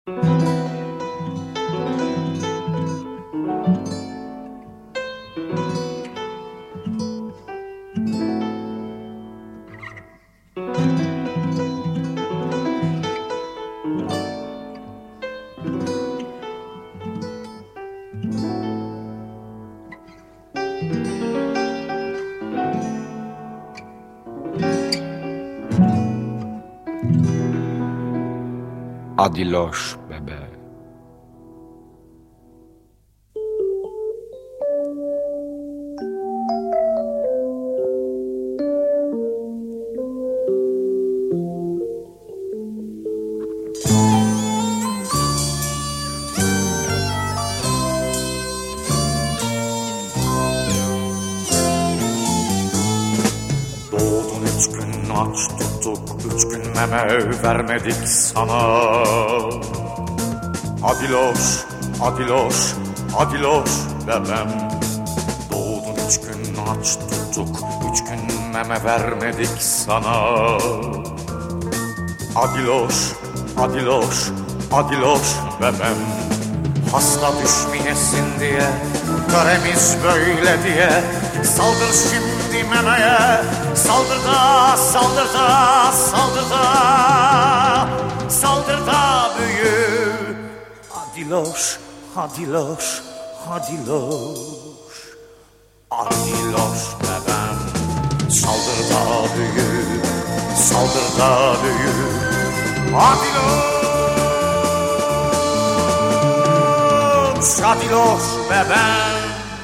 Adiloş bebe. Doğdun 3 gün aç tuttuk, 3 gün meme vermedik sana. Adiloş, adiloş, adiloş bebem. Doğdun 3 gün aç tuttuk, 3 gün meme vermedik sana. Adiloş, adiloş, adiloş bebem. Hasta düşmeyesin diye, töremiz böyle diye, saldır şimdi memeye. Saldır da, saldır da, saldır da, saldır da büyü. Adiloş, adiloş, adiloş, adiloş bebem. Saldır da büyü, saldır da büyü. Adiloş, adiloş bebem.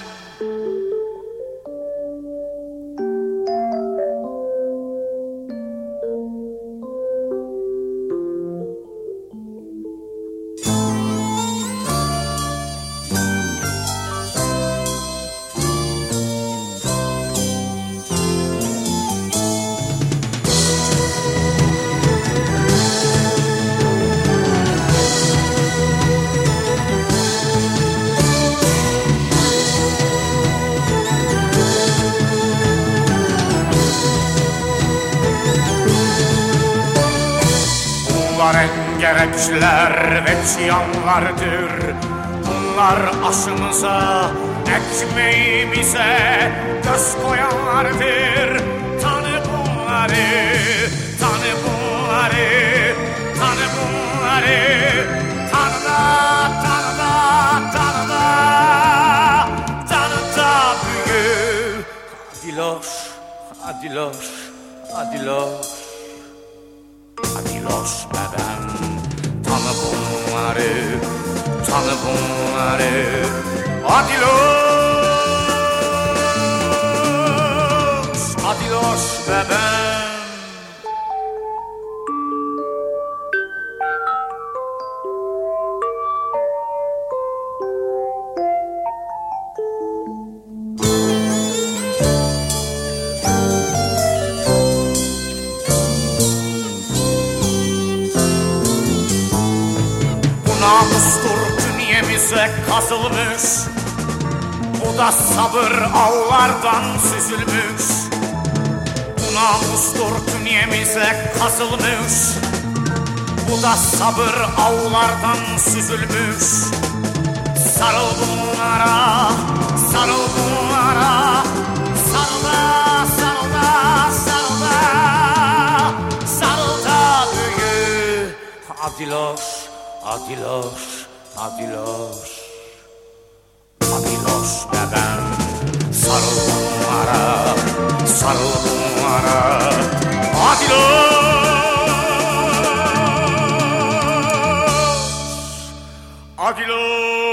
Bunlar en gerekçiler ve çıyanlardır. Bunlar aşımıza, ekmeğimize göz koyanlardır. Tanı bunları, tanı bunları, tanı bunları. Tanı da, tanı da, tanı da, tanı da büyü. Adiloş, adiloş, adiloş. Adiloş bebem, tanı bunları, tanı bunları. Adiloş, adiloş bebem. Namustur dünyemize kazılmış, bu da sabır ağlardan süzülmüş. Bu namustur dünyemize kazılmış, bu da sabır ağlardan süzülmüş. Sarıl bunlara, sarıl bunlara, sarıl da, sarıl da, sarıl da, sarıl da büyü. Adiloş, adiloş, adiloş, adiloş bebem. Sarıl bunlara, sarıl bunlara. Adiloş, adiloş.